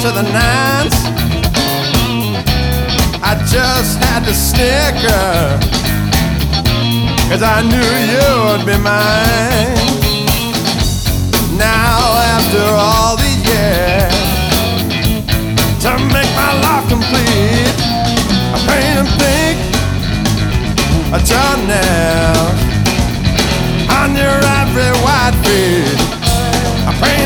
to the nines. I just had to snicker, 'cause I knew you would be mine. Now after all these years, to make my life complete, I paint and think a toenail on your every white feet. I paint